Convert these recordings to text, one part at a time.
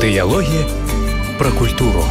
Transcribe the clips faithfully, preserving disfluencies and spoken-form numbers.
Дыялогі пра культуру.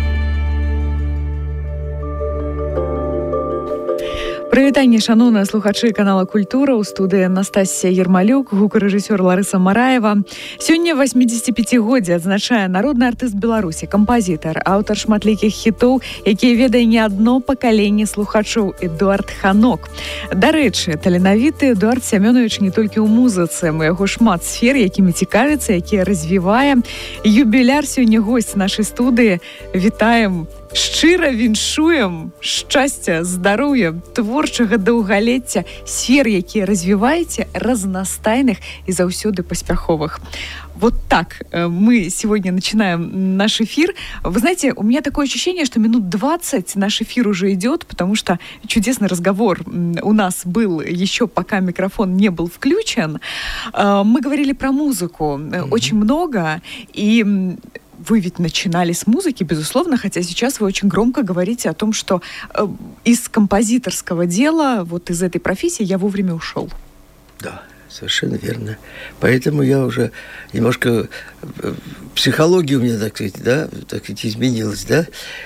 Прывітанне, шаноўныя слухачы канала «Культура», у студыі Настасія Ермалюк, гукарэжысёр Ларыса Мараева. Сёння восьмідзесяціпяцігоддзе адзначае народны артыст Беларусі, кампазітар, аўтар шматлікіх хітоў, якія ведае не адно пакаленне слухачоў, Эдуард Ханок. Дарэчы, таленавіты Эдуард Сямёнович не толькі ў музыцы, у яго шмат сфер, якімі цікавіцца, якія развівае. Юбіляр сёння госць нашай студыі. Вітаем! Шчыра віншуем шчасця, здароўя, творчага даўгалецця, сфер, якія развіваеце, разнастайных и заўсёды паспяховых. Вот так мы сегодня начинаем наш эфир. Вы знаете, у меня такое ощущение, что минут двадцать наш эфир уже идет, потому что чудесный разговор у нас был еще пока микрофон не был включен. Мы говорили про музыку mm-hmm. очень много, и вы ведь начинали с музыки, безусловно, хотя сейчас вы очень громко говорите о том, что э, из композиторского дела, вот из этой профессии я вовремя ушел. Да, совершенно верно. Поэтому я уже немножко... Психология у меня, так сказать, да, так сказать, изменилась, да,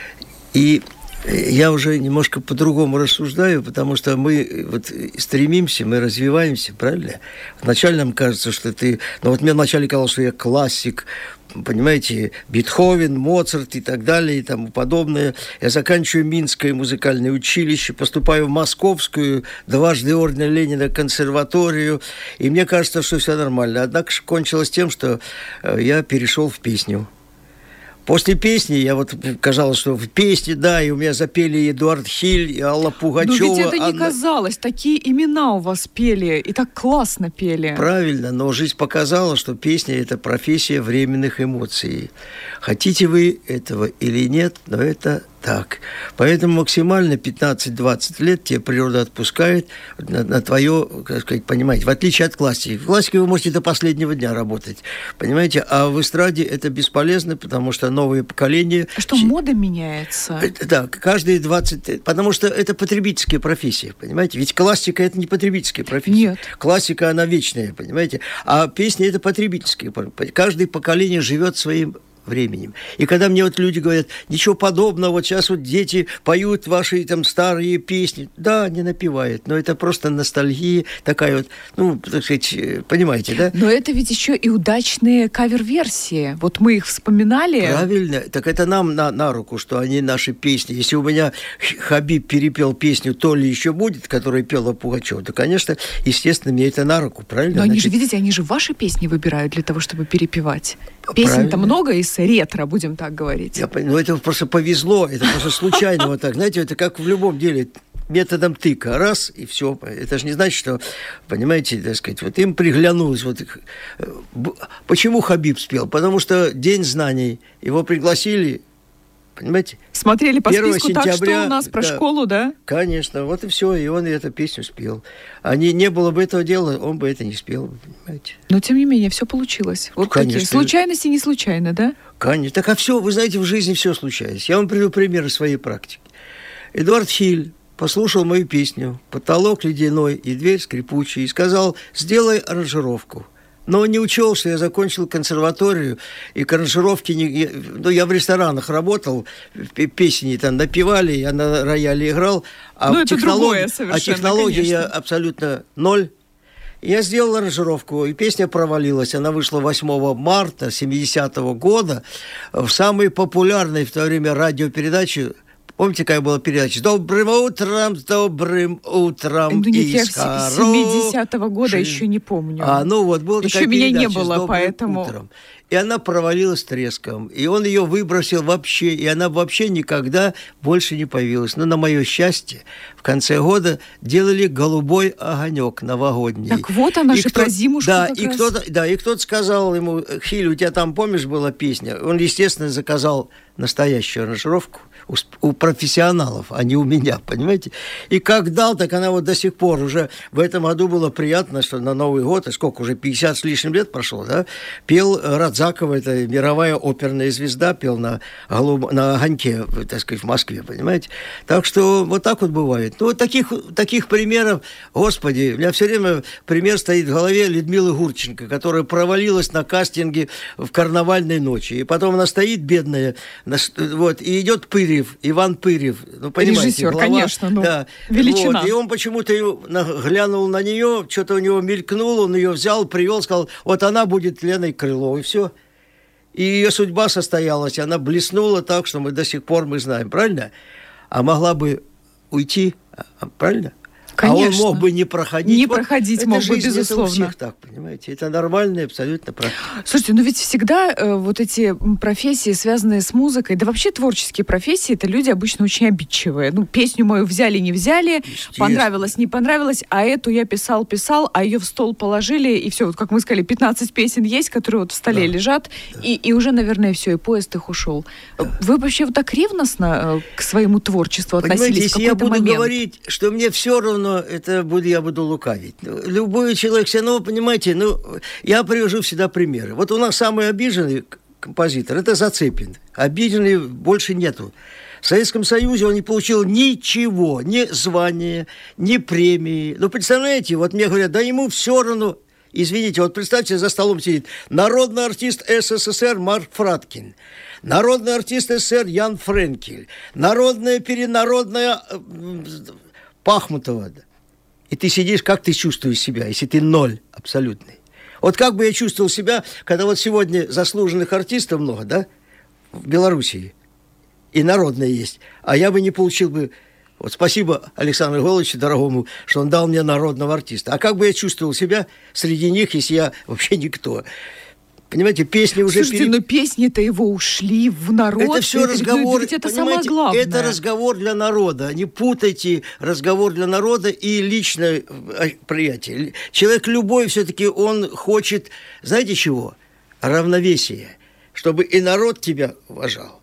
и я уже немножко по-другому рассуждаю, потому что мы вот стремимся, мы развиваемся, правильно? Вначале нам кажется, что ты... Ну вот мне вначале казалось, что я классик, понимаете, Бетховен, Моцарт и так далее и тому подобное. Я заканчиваю Минское музыкальное училище, поступаю в Московскую, дважды ордена Ленина консерваторию, и мне кажется, что все нормально. Однако кончилось тем, что я перешел в песню. После песни, я вот, казалось, что в песне, да, и у меня запели и Эдуард Хиль, и Алла Пугачева. Но ведь это не Анна... казалось, такие имена у вас пели, и так классно пели. Правильно, но жизнь показала, что песня – это профессия временных эмоций. Хотите вы этого или нет, но это так. Поэтому максимально пятнадцать-двадцать лет тебе природа отпускает на, на твое, как сказать, понимаете, в отличие от классики. В классике вы можете до последнего дня работать, понимаете, а в эстраде это бесполезно, потому что новые поколения... А что, мода меняется? Да, каждые двадцать... Потому что это потребительская профессия, понимаете? Ведь классика – это не потребительская профессия. Нет. Классика, она вечная, понимаете? А песня – это потребительская. Каждое поколение живет своим временем. И когда мне вот люди говорят, ничего подобного, вот сейчас вот дети поют ваши там старые песни. Да, не напевают, но это просто ностальгия такая вот, ну, так сказать, понимаете, да? Но это ведь еще и удачные кавер-версии. Вот мы их вспоминали. Правильно. Так это нам на, на руку, что они наши песни. Если у меня Хабиб перепел песню «То ли еще будет», которую пела Пугачева, то, конечно, естественно, мне это на руку, правильно? Но они Значит, же, видите, они же ваши песни выбирают для того, чтобы перепевать. Песен-то много из ретро, будем так говорить. Я, ну, это просто повезло, это просто случайно вот так. Знаете, это как в любом деле, методом тыка. Раз, и все. Это же не значит, что, понимаете, так сказать, вот им приглянулось. Вот, почему Хабиб спел? Потому что День знаний. Его пригласили, понимаете? Смотрели по списку сентября, так, что у нас про да, школу, да? Конечно, вот и все, и он эту песню спел. А не, не было бы этого дела, он бы это не спел, понимаете? Но, тем не менее, все получилось. Вот конечно. такие случайности не случайно, да? Конечно. Так, а все, вы знаете, в жизни все случается. Я вам приведу примеры своей практики. Эдуард Хиль послушал мою песню «Потолок ледяной и дверь скрипучая» и сказал: сделай аранжировку. Но он не учел, что я закончил консерваторию, и к аранжировке... Не, ну, я в ресторанах работал, песни там напевали, я на рояле играл, а, ну, технолог... а технологии конечно. Я абсолютно ноль. Я сделал аранжировку, и песня провалилась. Она вышла восьмого марта семидесятого года в самой популярной в то время радиопередаче. Помните, какая была передача? «С добрым утром, с добрым утром». Ну, нет, я семидесятого года еще не помню. А, ну вот, была еще такая меня передача не было, «С добрым поэтому... утром». И она провалилась треском. И он ее выбросил вообще. И она вообще никогда больше не появилась. Но на мое счастье, в конце года делали «Голубой огонек» новогодний. Так вот она же про зимушку да, как и раз. кто-то, да, и кто-то сказал ему: Хиль, у тебя там, помнишь, была песня? Он, естественно, заказал настоящую аранжировку. у, у профессионалов, а не у меня, понимаете? И как дал, так она вот до сих пор уже в этом году было приятно, что на Новый год, и сколько уже, пятьдесят с лишним лет прошло, да, пел Радзакова, это мировая оперная звезда, пел на, на огоньке, так сказать, в Москве, понимаете? Так что вот так вот бывает. Ну, вот таких, таких примеров, господи, у меня все время пример стоит в голове Людмилы Гурченко, которая провалилась на кастинге в «Карнавальной ночи». И потом она стоит, бедная, вот, и идет Пырьев, Иван Пырьев. Ну, понимаете, режиссер, глава, конечно, ну, да, величина. Вот, и он почему-то глянул на нее, что-то у него мелькнуло, он ее взял, привел, сказал, вот она будет Леной Крыловой, и все. И ее судьба состоялась, она блеснула так, что мы до сих пор мы знаем, правильно? А могла бы уйти, правильно? Конечно. А он мог бы не проходить. Не вот проходить мог бы, безусловно. Это у всех так, понимаете? Это нормально, абсолютно правильно. Слушайте, ну ведь всегда э, вот эти профессии, связанные с музыкой, да вообще творческие профессии, это люди обычно очень обидчивые. Ну, песню мою взяли, не взяли, понравилось, не понравилось, а эту я писал, писал, а ее в стол положили, и все, вот как мы сказали, пятнадцать песен есть, которые вот в столе да, лежат, да. И, и уже, наверное, все, и поезд их ушел. Да. Вы вообще вот так ревностно э, к своему творчеству понимаете, относились в какой-то если я буду момент? говорить, что мне все равно, но это буду, я буду лукавить. Любой человек все равно, понимаете, ну, я привожу всегда примеры. Вот у нас самый обиженный композитор – это Зацепин. Обиженный больше нету. В Советском Союзе он не получил ничего, ни звания, ни премии. Ну, представляете, вот мне говорят, да ему все равно. Извините, вот представьте, за столом сидит народный артист СССР Марк Фраткин, народный артист СССР Ян Френкель, народная, перенародная Пахмутова. И ты сидишь, как ты чувствуешь себя, если ты ноль абсолютный? Вот как бы я чувствовал себя, когда вот сегодня заслуженных артистов много, да, в Белоруссии, и народные есть, а я бы не получил бы... Вот спасибо Александру Григорьевичу дорогому, что он дал мне народного артиста. А как бы я чувствовал себя среди них, если я вообще никто? Понимаете, песни уже... Слушайте, пере... но песни-то его ушли в народ. Это все это, разговор, ведь это самое главное. Это разговор для народа. Не путайте разговор для народа и личное приятие. Человек любой все-таки, он хочет, знаете чего? Равновесие. Чтобы и народ тебя уважал,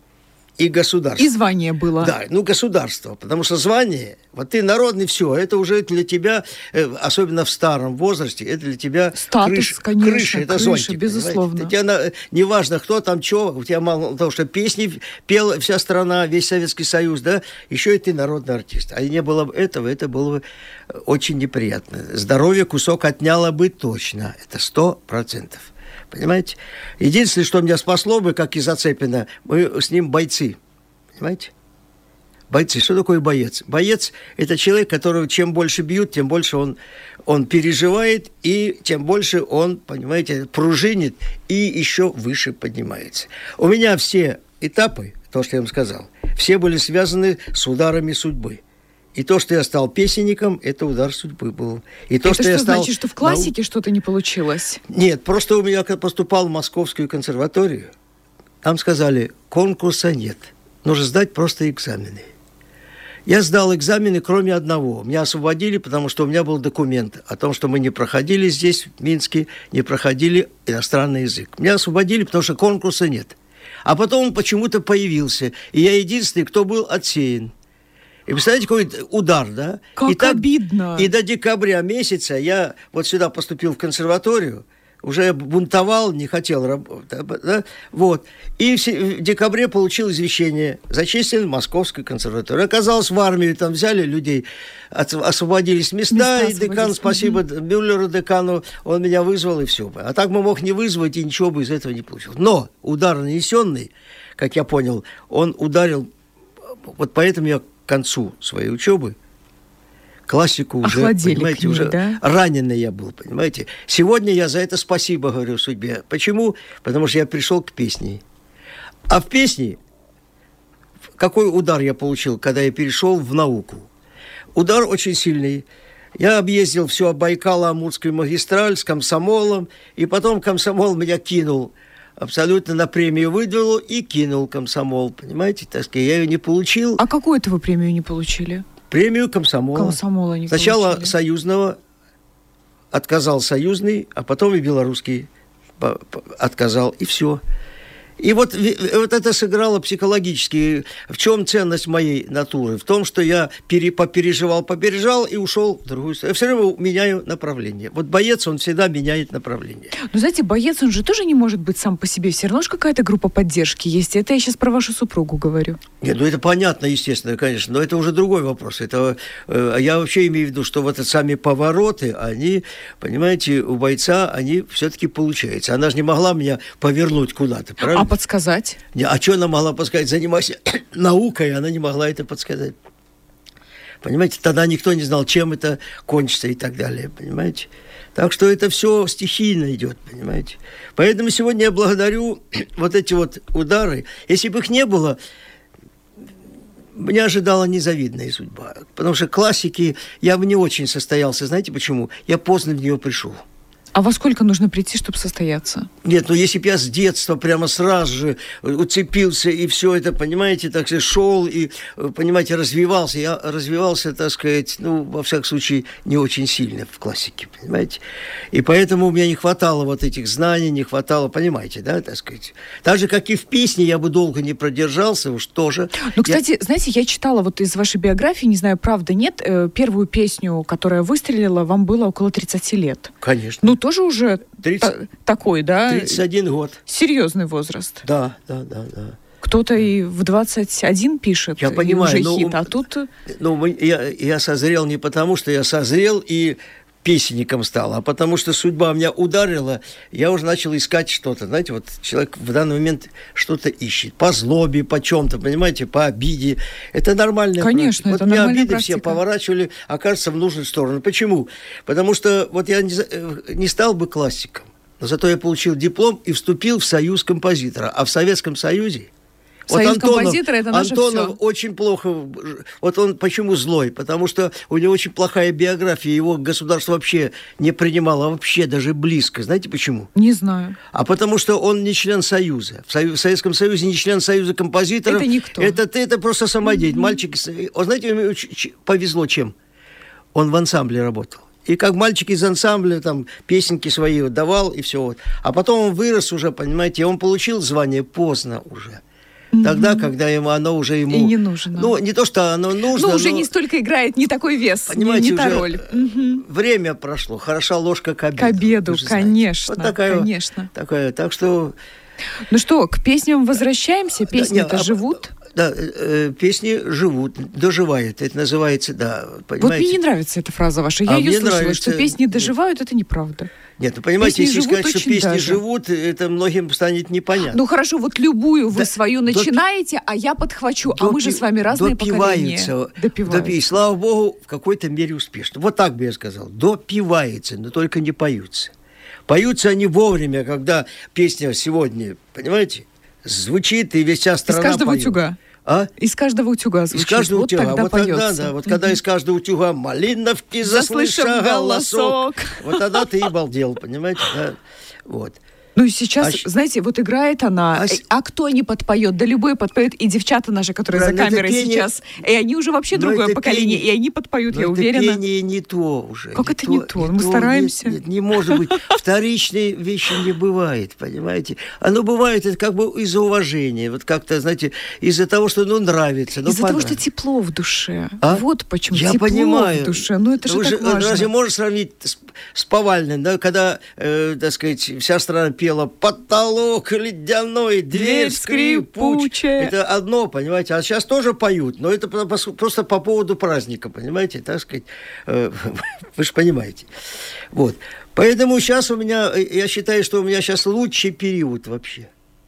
и государство. И звание было. Да, ну государство, потому что звание, вот ты народный, все, это уже для тебя, особенно в старом возрасте, это для тебя статус, крыша, конечно, крыша, это крыша, зонтик, безусловно. Тебя, неважно, кто там, что, у тебя мало того, что песни пела вся страна, весь Советский Союз, да, еще и ты народный артист. А не было бы этого, это было бы очень неприятно. Здоровье кусок отняло бы точно, это сто процентов. Понимаете? Единственное, что меня спасло бы, как и Зацепина, мы с ним бойцы. Понимаете? Бойцы. Что такое боец? Боец – это человек, которого чем больше бьют, тем больше он, он переживает, и тем больше он, понимаете, пружинит и еще выше поднимается. У меня все этапы, то, что я вам сказал, все были связаны с ударами судьбы. И то, что я стал песенником, это удар судьбы был. И то, это что, что я стал... значит, что в классике нау... что-то не получилось? Нет, просто у меня, когда поступал в Московскую консерваторию, там сказали, конкурса нет. Нужно сдать просто экзамены. Я сдал экзамены, кроме одного. Меня освободили, потому что у меня был документ о том, что мы не проходили здесь, в Минске, не проходили иностранный язык. Меня освободили, потому что конкурса нет. А потом он почему-то появился. И я единственный, кто был отсеян. И представляете, какой удар, да? Как и так, обидно. И до декабря месяца я вот сюда поступил в консерваторию, уже бунтовал, не хотел работать, да? Вот. И в декабре получил извещение, зачислен в Московскую консерваторию. Оказалось, в армию там взяли людей, освободились места, места и декан, спасибо mm-hmm. Мюллеру, декану, он меня вызвал, и все. А так мы мог не вызвать, и ничего бы из этого не получилось. Но удар нанесенный, как я понял, он ударил, вот поэтому я к концу своей учебы классику уже, охладили понимаете, ней, уже да? раненый я был, понимаете. Сегодня я за это спасибо говорю судьбе. Почему? Потому что я пришел к песне. А в песне какой удар я получил, когда я перешел в науку? Удар очень сильный. Я объездил всю Байкало-Амурскую магистраль с комсомолом, и потом комсомол меня кинул. Абсолютно на премию выдвинул и кинул комсомол, понимаете, так сказать, я ее не получил. А какую это вы премию не получили? Премию комсомола. Комсомола не Сначала получили. союзного отказал союзный, а потом и белорусский отказал, и все. И вот, вот это сыграло психологически. В чем ценность моей натуры? В том, что я пере, попереживал, попереживал и ушел в другую сторону. Я все время меняю направление. Вот боец, он всегда меняет направление. Ну, знаете, боец, он же тоже не может быть сам по себе. Все равно же какая-то группа поддержки есть. Это я сейчас про вашу супругу говорю. Нет, ну это понятно, естественно, конечно. Но это уже другой вопрос. Это, э, я вообще имею в виду, что вот эти сами повороты, они, понимаете, у бойца, они все-таки получаются. Она же не могла меня повернуть куда-то, правильно? А подсказать? Не, а что она могла подсказать? Занимайся наукой, она не могла это подсказать. Понимаете, тогда никто не знал, чем это кончится и так далее, понимаете? Так что это все стихийно идет, понимаете? Поэтому сегодня я благодарю вот эти вот удары. Если бы их не было, меня ожидала незавидная судьба. Потому что классики я бы не очень состоялся. Знаете почему? Я поздно в нее пришел. А во сколько нужно прийти, чтобы состояться? Нет, ну если бы я с детства прямо сразу же уцепился и все это, понимаете, так сказать, шел и, понимаете, развивался. Я развивался, так сказать, ну, во всяком случае, не очень сильно в классике, понимаете. И поэтому у меня не хватало вот этих знаний, не хватало, понимаете, да, так сказать. Так же, как и в песне, я бы долго не продержался, уж тоже. Ну, кстати, я... знаете, я читала вот из вашей биографии, не знаю, правда, нет, первую песню, которая выстрелила, вам было около тридцати лет. Конечно. Ну, тоже уже тридцать та- такой, да? тридцать один год. Серьезный возраст. Да, да, да, да. Кто-то и в двадцать один пишет, я понимаю, и уже но, хит, а тут... Ну, я, я созрел не потому, что я созрел и песенником стал, а потому что судьба меня ударила, я уже начал искать что-то. Знаете, вот человек в данный момент что-то ищет. По злобе, по чем-то, понимаете, по обиде. Это нормальная Конечно, практика. это вот меня нормальная обиды практика. все поворачивали, окажется, в нужную сторону. Почему? Потому что вот я не, не стал бы классиком, но зато я получил диплом и вступил в союз композитора. А в Советском Союзе Союз вот Антонов, композитора — это наше Антонов всё. очень плохо. Вот он почему злой? Потому что у него очень плохая биография. Его государство вообще не принимало, вообще даже близко. Знаете почему? Не знаю. А потому что он не член Союза. В, Сою- в Советском Союзе не член Союза композиторов. Это никто. Это, это просто самодеятель. Mm-hmm. Мальчик... Он, знаете, ему ч- ч- повезло чем? Он в ансамбле работал. И как мальчик из ансамбля там песенки свои вот давал, и все. Вот. А потом он вырос уже, понимаете, он получил звание поздно уже. Тогда, когда ему, оно уже ему... И не нужно. Ну, не то, что оно нужно, Ну, уже но, не столько играет, не такой вес, понимаете, не, не та уже роль. Угу. время прошло. Хороша ложка к обеду. К обеду, вы же знаете. конечно, Вот такая, конечно. Такая, так что... Ну что, к песням возвращаемся? Песни-то Да, не, а- живут? Да, э, э, песни живут, доживают. Это называется, да, понимаете. Вот мне не нравится эта фраза ваша. Я А ее мне слышала, нравится. что песни доживают, это неправда. Нет, ну понимаете, Песни если живут сказать, что очень песни даже. живут, это многим станет непонятно. Ну хорошо, вот любую вы Да, свою допи- начинаете, а я подхвачу. А мы же Допи- с вами разные поколения. допиваются. Допиваются. Допи- и слава богу, в какой-то мере успешно. Вот так бы я сказал. Допивается, но только не поются. Поются они вовремя, когда песня сегодня, понимаете, звучит, и вся страна Из каждого поет. утюга. А? Из каждого утюга звучит. Из каждого вот утюга. тогда Вот поется. тогда, да, вот когда из каждого утюга малиновки Заслышав заслыша голосок, голосок. вот тогда ты и балдел, понимаете, да? Вот. Ну, сейчас, А щ- знаете, вот играет она, А а, с- а кто не подпоет? Да любой подпоет, и девчата наши, которые Правильно, за это камерой пение- сейчас, и они уже вообще Но другое это поколение, пение- и они подпоют, Но я это уверена. пение не то уже. Как это не то? Мы стараемся. Нет, нет, не может быть. Вторичной вещи не бывает, понимаете? Оно бывает это как бы из-за уважения. Вот как-то, знаете, из-за того, что ну нравится. Ну, Из-за того, что понравится. тепло в душе. А? Вот почему. Я тепло понимаю. в душе. Ну, это же Вы так важно. Разве можно сравнить с, с Повальным, да, когда, э, так сказать, вся страна пела «Потолок ледяной, дверь Дверь скрипучая». скрипучая. Это одно, понимаете, а сейчас тоже поют, но это по- по- просто по поводу праздника, понимаете, так сказать, э, вы же понимаете. Вот. Поэтому сейчас у меня, э, я считаю, что у меня сейчас лучший период вообще.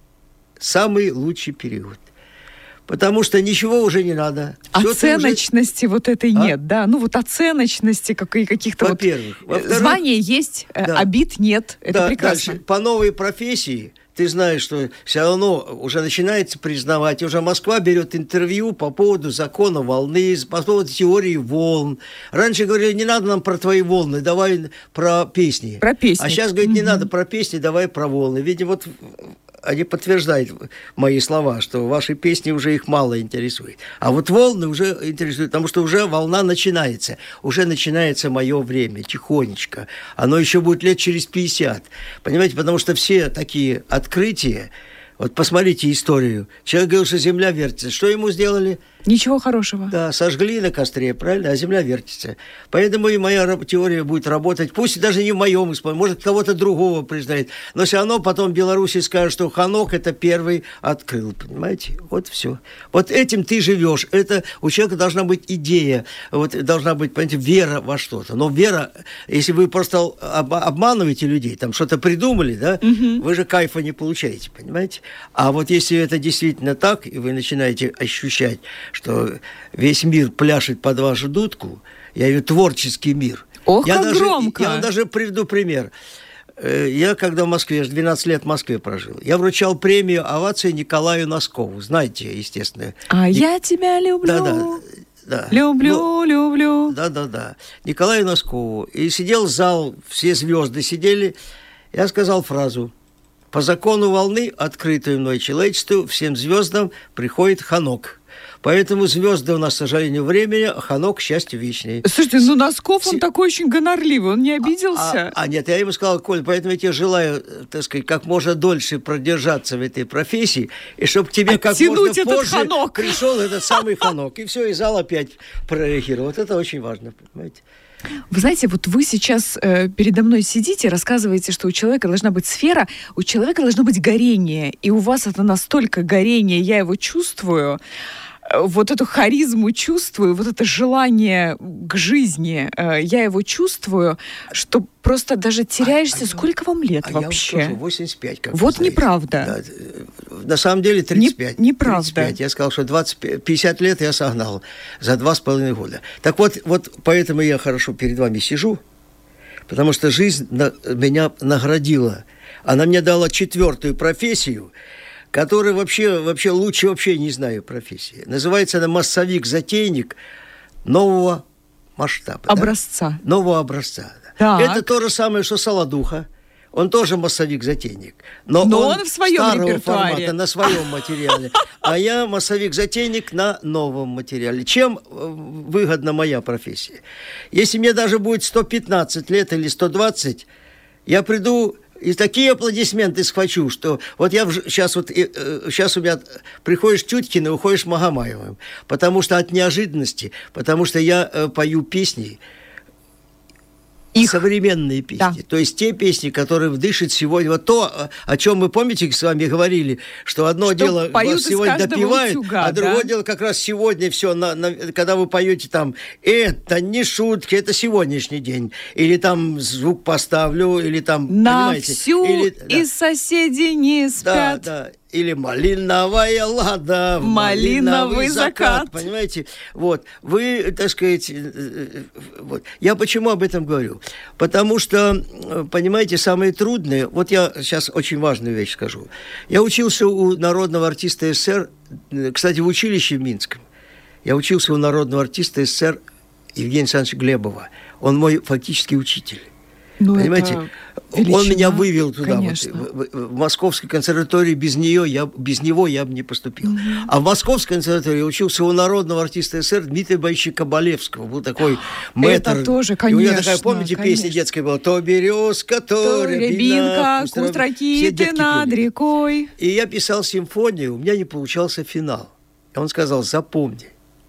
Самый лучший период. Потому что ничего уже не надо. Всё ты уже- Оценочности вот этой А? нет, да? Ну, вот оценочности как- и каких-то вот... Во-первых. э, Во-вторых, Звания есть, э, Да. обид нет. Это да, прекрасно. дальше. По новой профессии ты знаешь, что все равно уже начинается признавать, уже Москва берет интервью по поводу закона волны, по поводу теории волн. Раньше говорили, не надо нам про твои волны, давай про песни. Про песни. А сейчас говорят, не Мгм. надо про песни, давай про волны. Видимо, вот они подтверждают мои слова, что ваши песни уже их мало интересуют. А вот волны уже интересуют, потому что уже волна начинается. Уже начинается мое время, тихонечко. Оно еще будет лет через пятьдесят. Понимаете, потому что все такие открытия, Вот посмотрите историю. Человек говорил, что Земля вертится. Что ему сделали? Ничего хорошего. Да, сожгли на костре, правильно? А Земля вертится. Поэтому и моя теория будет работать. Пусть даже не в моем исполнении, может, кого-то другого признает. Но все равно потом Беларуси скажут, что Ханок это первый открыл. Понимаете? Вот все. Вот этим ты живешь. Это у человека должна быть идея. Вот должна быть, понимаете, вера во что-то. Но вера, если вы просто об- обманываете людей, там что-то придумали, да, угу. Вы же кайфа не получаете, понимаете? А вот если это действительно так, и вы начинаете ощущать, что весь мир пляшет под вашу дудку, я говорю, творческий мир. Ох, я как даже, громко! Я вам даже приведу пример. Я, когда в Москве, я двенадцать лет в Москве прожил, я вручал премию овации Николаю Носкову. Знаете, естественно. А Ник... я тебя люблю. Да-да. Да. Люблю, ну, люблю. Да-да-да. Николаю Носкову. И сидел зал, все звезды сидели. Я сказал фразу: по закону волны, открытой мной человечеству, всем звездам приходит Ханок. Поэтому звезды у нас, к сожалению, времени, а Ханок, счастье вечное. Слушайте, ну Носков, он С... такой очень гонорливый, он не обиделся. А, а, а нет, я ему сказал: Коль, поэтому я тебе желаю, так сказать, как можно дольше продержаться в этой профессии, и чтобы к тебе как можно позже Ханок. Пришел этот самый Ханок. И все, и зал опять прореагировал. Вот это очень важно, понимаете? Вы знаете, вот вы сейчас э, передо мной сидите, рассказываете, что у человека должна быть сфера, у человека должно быть горение, и у вас это настолько горение, я его чувствую, э, вот эту харизму чувствую, вот это желание к жизни, э, я его чувствую, что просто даже теряешься. А, а сколько я, вам лет а вообще? Я вам скажу, восемьдесят пять, как вот неправда. Да, на самом деле тридцать пять. Не, неправда. тридцать пять. Я сказал, что двадцать, пятьдесят лет я согнал за два с половиной года. Так вот, вот поэтому я хорошо перед вами сижу, потому что жизнь на, меня наградила. Она мне дала четвертую профессию, которая вообще, вообще лучше вообще не знаю профессии. Называется она массовик-затейник нового масштаба. Образца. Да? Нового образца. Так. Это то же самое, что Солодуха. Он тоже массовик-затейник. Но, но он, он в своем старого репертуаре. Формата, на своем материале. А я массовик-затейник на новом материале. Чем выгодна моя профессия? Если мне даже будет сто пятнадцать лет или сто двадцать, я приду и такие аплодисменты схвачу, что вот я сейчас вот сейчас у меня приходишь Тюткин и уходишь Магомаевым. Потому что от неожиданности, потому что я пою песни, их современные песни, да. То есть те песни, которые дышат сегодня. Вот то, о чем мы, помните, с вами говорили, что одно что дело вас сегодня допевают, утюга, а другое да? дело как раз сегодня все, на, на, когда вы поете там, это не шутки, это сегодняшний день. Или там звук поставлю, или там, на понимаете. Всю или, да. И соседи не спят. Да, да. Или малиновая лада, малиновый, малиновый закат. закат. Понимаете? Вот. Вы, так сказать... Вот. Я почему об этом говорю? Потому что, понимаете, самое трудное... Вот я сейчас очень важную вещь скажу. Я учился у народного артиста СССР, кстати, в училище в Минском. Я учился у народного артиста СССР Евгения Александровича Глебова. Он мой фактически учитель. Ну, понимаете, величина, он меня вывел туда, вот, в, в, в Московской консерватории, без нее я, без него я бы не поступил. Угу. А в Московской консерватории я учился у народного артиста СССР Дмитрия Борисовича Кабалевского, был такой мэтр. Это тоже, конечно. И у меня такая, помните, конечно. Песня детская была? То березка, то, то рябинка, куст ракиты над пели. Рекой. И я писал симфонию, у меня не получался финал. И он сказал, запомни,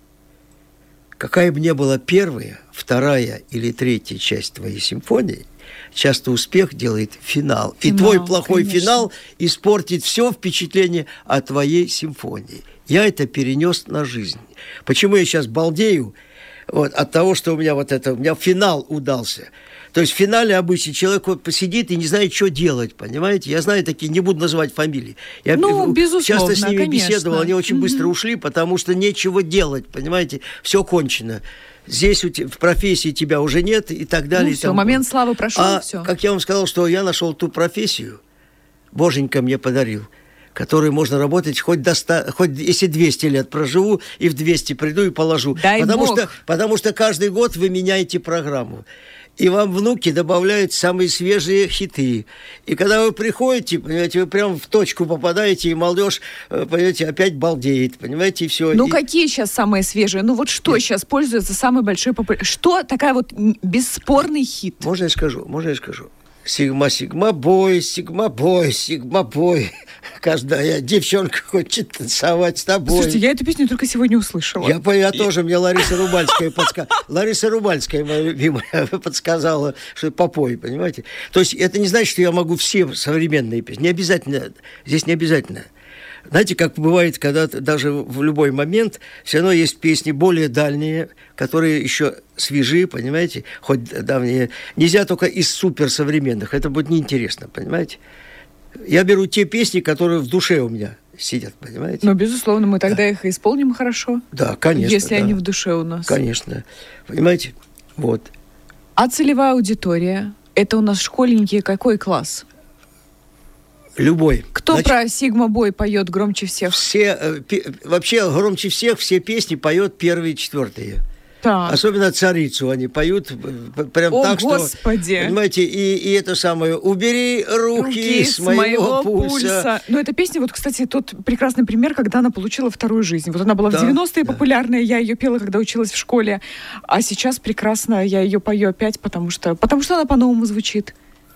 какая бы ни была первая, вторая или третья часть твоей симфонии, часто успех делает финал. финал и твой плохой конечно. Финал испортит все впечатление о твоей симфонии. Я это перенес на жизнь. Почему я сейчас балдею? Вот, от того, что у меня вот это, у меня финал удался. То есть в финале обычно человек вот посидит и не знает, что делать, понимаете? Я знаю такие, не буду называть фамилии. Я ну, безусловно, часто с ними конечно. беседовал, они очень mm-hmm. быстро ушли, потому что нечего делать, понимаете? Все кончено. Здесь у тебя, в профессии тебя уже нет и так далее. Ну, и все, момент славы прошел, а, все. Как я вам сказал, что я нашел ту профессию, Боженька мне подарил, которой можно работать хоть до ста, хоть если двести лет проживу, и в двести приду и положу. Дай потому Бог. Что, потому что каждый год вы меняете программу. И вам внуки добавляют самые свежие хиты. И когда вы приходите, понимаете, вы прям в точку попадаете, и молодежь, понимаете, опять балдеет, понимаете, и все. Ну, и... какие сейчас самые свежие? Ну, вот что Нет. сейчас пользуется самой большой популярностью? Что такая вот бесспорный хит? Можно я скажу? Можно я скажу? Сигма, сигма, бой, сигма, бой, сигма, бой. Каждая девчонка хочет танцевать с тобой. Слушайте, я эту песню только сегодня услышала. Я, я тоже, мне Лариса Рубальская подсказала. Лариса Рубальская, моя любимая, подсказала, что попой, понимаете? То есть это не значит, что я могу все современные песни. Не обязательно, здесь не обязательно. Знаете, как бывает, когда даже в любой момент все равно есть песни более дальние, которые еще свежи, понимаете, хоть давние. Нельзя только из суперсовременных, это будет неинтересно, понимаете? Я беру те песни, которые в душе у меня сидят, понимаете? Ну, безусловно, мы тогда да. их и исполним хорошо. Да, конечно. Если да. они в душе у нас. Конечно. Понимаете? Вот. А целевая аудитория? Это у нас школьники какой класс? Любой. Кто Значит, про Сигма-бой поет громче всех? Все, э, пи, вообще громче всех все песни поет первые и четвертые. Так. Особенно «Царицу» они поют прям О, так, Господи. что... Понимаете, и, и это самое «Убери руки, Руки с моего, моего пульса». пульса. Ну, эта песня, вот, кстати, тот прекрасный пример, когда она получила вторую жизнь. Вот она была да, в девяностые да. популярная, я ее пела, когда училась в школе, а сейчас прекрасно я ее пою опять, потому что, потому что она по-новому звучит.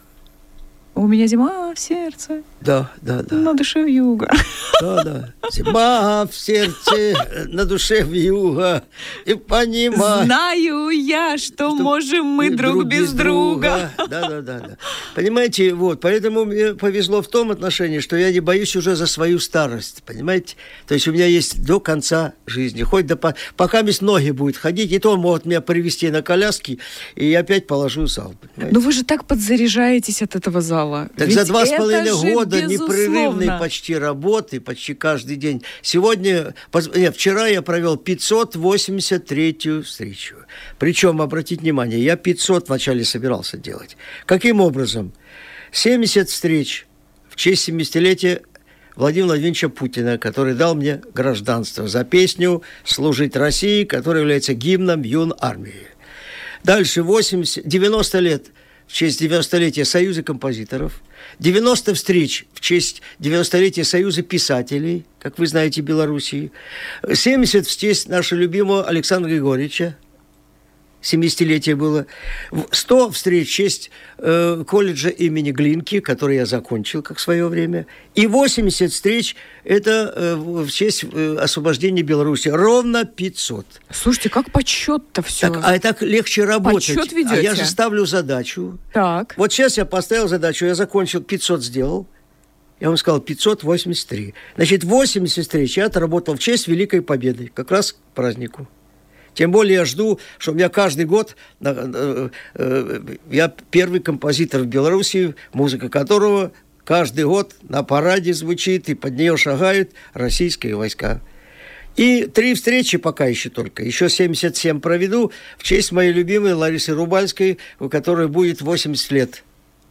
У меня зима в сердце, Да, да, да. на душе вьюга. Да, да. Зима в сердце, на душе вьюга, и понимаю... Знаю я, что, что можем мы друг, друг без друга. друга. Да, да, да, да. Понимаете, вот, поэтому мне повезло в том отношении, что я не боюсь уже за свою старость, понимаете? То есть у меня есть до конца жизни, хоть до... Пока без ноги будет ходить, и то могут меня привезти на коляске, и я опять положу зал. Понимаете? Но вы же так подзаряжаетесь от этого зала. Так ведь за два с половиной года безусловно. непрерывной почти работы, почти каждый день. Сегодня, нет, вчера я провел пятьсот восемьдесят третью встречу. Причем, обратите внимание, я пятьсот вначале собирался делать. Каким образом? семьдесят встреч в честь семидесятилетия Владимира Владимировича Путина, который дал мне гражданство за песню «Служить России», которая является гимном юнармии. Дальше восемьдесят, девяносто лет в честь девяностолетия Союза композиторов, девяносто встреч в честь девяностолетия Союза писателей, как вы знаете, Белоруссии, семьдесят в честь нашего любимого Александра Григорьевича, семидесятилетие было, сто встреч в честь э, колледжа имени Глинки, который я закончил, как в свое время, и восемьдесят встреч это э, в честь э, освобождения Беларуси. Ровно пятьсот. Слушайте, как подсчет-то все? Так, а так легче работать. Подсчет ведете? А я же ставлю задачу. Так. Вот сейчас я поставил задачу, я закончил, пятьсот сделал. Я вам сказал, пятьсот восемьдесят три. Значит, восемьдесят встреч я отработал в честь Великой Победы, как раз к празднику. Тем более я жду, что у меня каждый год, э, э, я первый композитор в Беларуси, музыка которого каждый год на параде звучит, и под нее шагают российские войска. И три встречи пока еще только. Еще семьдесят семь проведу в честь моей любимой Ларисы Рубальской, у которой будет восемьдесят лет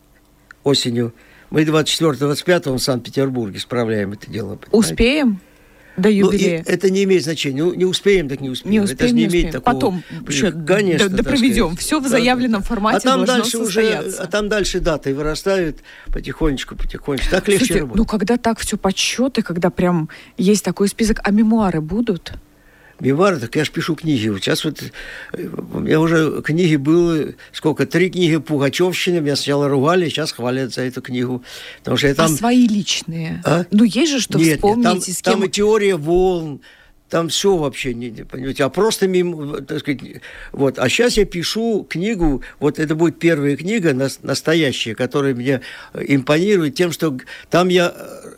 осенью. Мы двадцать четвёртого двадцать пятого в Санкт-Петербурге справляем это дело. Понимаете? Успеем? До юбилея. Ну, это не имеет значения. Ну, не успеем, так не успеем. Не успеем, это же не, не имеет успеем. такого... Потом еще Конечно, допроведем. Все в заявленном да, формате а там должно дальше состояться. Уже, а там дальше даты вырастают потихонечку, потихонечку. Так легче Слушайте, работать. ну когда так все подсчеты, когда прям есть такой список, а мемуары будут? Мемуары, так я же пишу книги. Вот сейчас вот у меня уже книги было, сколько, три книги Пугачевщины. Меня сначала ругали, сейчас хвалят за эту книгу. Потому что я там... А свои личные? А? Ну, есть же, что нет, вспомнить, нет, там, и с кем... там и теория волн, там все вообще, не, не понимаете, а просто, мимо, так сказать, вот. А сейчас я пишу книгу, вот это будет первая книга, настоящая, которая мне импонирует тем, что там я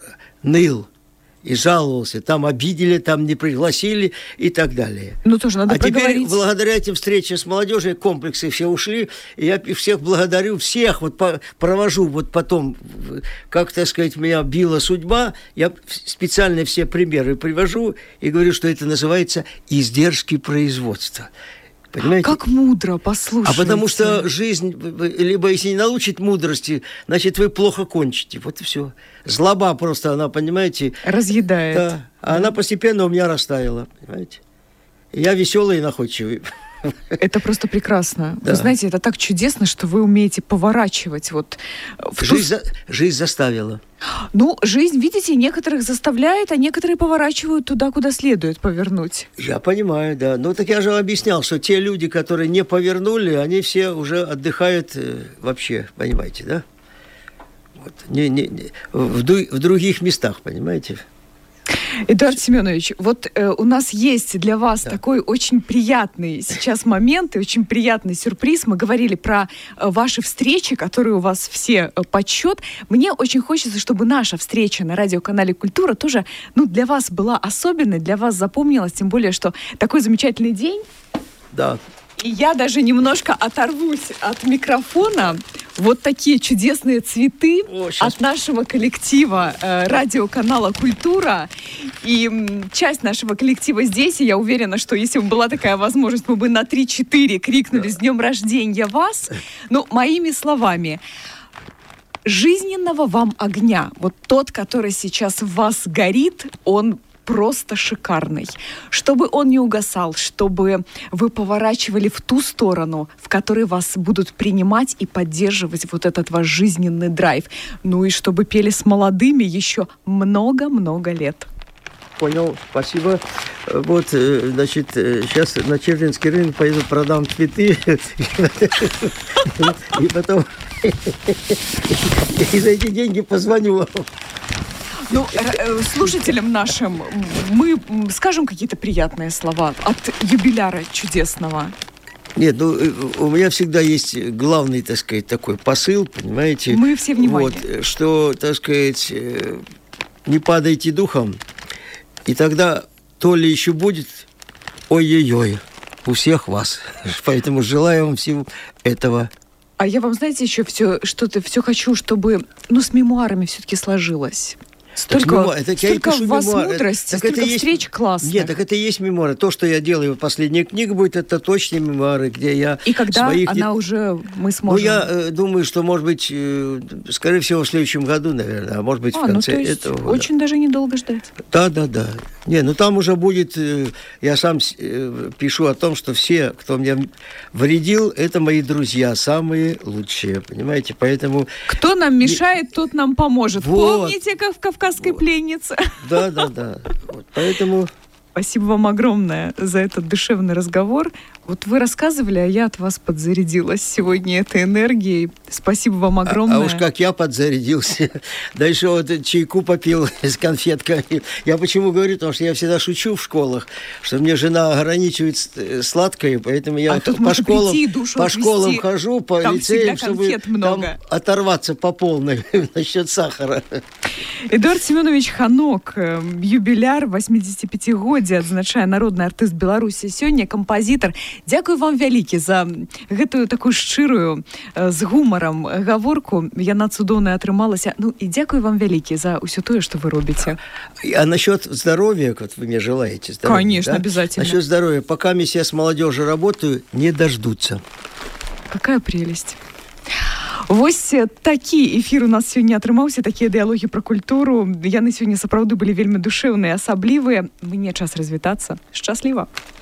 ныл и жаловался, там обидели, там не пригласили и так далее. Ну, тоже надо а проговорить. теперь, благодаря этим встречам с молодежью, комплексы все ушли, и я всех благодарю, всех вот по, провожу вот потом, как, так сказать, меня била судьба, я специально все примеры привожу и говорю, что это называется издержки производства. Понимаете? Как мудро, послушайте. А потому что жизнь, либо если не научит мудрости, значит, вы плохо кончите. Вот и все. Злоба просто, она, понимаете... Разъедает. Да. А она постепенно у меня растаяла, понимаете? И я веселый и находчивый. Это просто прекрасно. Да. Вы знаете, это так чудесно, что вы умеете поворачивать. Вот в жизнь, ту... за... жизнь заставила. Ну, жизнь, видите, некоторых заставляет, а некоторые поворачивают туда, куда следует повернуть. Я понимаю, да. Ну, так я же объяснял, что те люди, которые не повернули, они все уже отдыхают э, вообще, понимаете, да? Вот. Не, не, не, в, в других местах, понимаете? Эдуард Семенович, вот э, у нас есть для вас да. такой очень приятный сейчас момент и очень приятный сюрприз. Мы говорили про э, ваши встречи, которые у вас все э, подсчет. Мне очень хочется, чтобы наша встреча на радиоканале «Культура» тоже, ну, для вас была особенной, для вас запомнилась, тем более, что такой замечательный день. Да. И я даже немножко оторвусь от микрофона. Вот такие чудесные цветы О, от нашего коллектива э, радиоканала «Культура». И м, часть нашего коллектива здесь, и я уверена, что если бы была такая возможность, мы бы на три-четыре крикнули «С днем рождения вас!». Ну, моими словами, жизненного вам огня, вот тот, который сейчас в вас горит, он просто шикарный. Чтобы он не угасал, чтобы вы поворачивали в ту сторону, в которой вас будут принимать и поддерживать вот этот ваш жизненный драйв. Ну и чтобы пели с молодыми еще много-много лет. Понял, спасибо. Вот, значит, сейчас на Черлинский рынок поеду, продам цветы, и потом и за эти деньги позвоню вам. Ну, э, слушателям нашим мы скажем какие-то приятные слова от юбиляра чудесного. Нет, ну, у меня всегда есть главный, так сказать, такой посыл, понимаете? Мы все внимание. Вот, что, так сказать, не падайте духом, и тогда то ли еще будет ой-ой-ой у всех вас. Поэтому желаю вам всего этого. А я вам, знаете, еще все, что-то все хочу, чтобы, ну, с мемуарами все-таки сложилось. Столько, мемуар, это, столько в вас мемуар. мудрости, так столько это встреч есть, классных. Нет, так это и есть мемуары. То, что я делаю, последняя книга будет, это точные мемуары, где я... И когда своих... она уже, мы сможем... Ну, я э, думаю, что, может быть, э, скорее всего, в следующем году, наверное, а может быть, а, в конце ну, то есть этого года. Очень даже недолго ждать. Да, да, да. Не, ну там уже будет... Э, я сам э, пишу о том, что все, кто мне вредил, это мои друзья, самые лучшие, понимаете? Поэтому... Кто нам мешает, тот нам поможет. Вот. Помните, как в «Кавказской вот. пленнице»? Да, да, да. Вот, поэтому... Спасибо вам огромное за этот душевный разговор. Вот вы рассказывали, а я от вас подзарядилась сегодня этой энергией. Спасибо вам огромное. А, а уж как я подзарядился. Дальше вот чайку попил с конфетками. Я почему говорю? Потому что я всегда шучу в школах, что мне жена ограничивает сладкое, поэтому я а по школам, по школам хожу, по там лицеям, чтобы много. Там оторваться по полной насчет сахара. Эдуард Семенович Ханок, юбіляр восьмидзесятипяцігоддзя, адзначае народны артыст Беларусі сёння, кампазітар. Дзякую вам вялікі за гэтую такую шчырую, з гумарам гаворку. Яна цудоўная атрымалася. Ну і дзякую вам вялікі за ўсё тое, што вы робіце. А насчет здоровья, вот вы мне желаете здоровья? Конечно, да? Обязательно. Насчет здоровья. Пока я с молодежью работаю, не дождутся. Какая прелесть. Вось такі эфір у нас сёння атрымаўся, такія дыялогі пра культуру. Яны сёння сапраўды былі вельмі душэўныя, асаблівыя. Мне час развітацца. Шчасліва.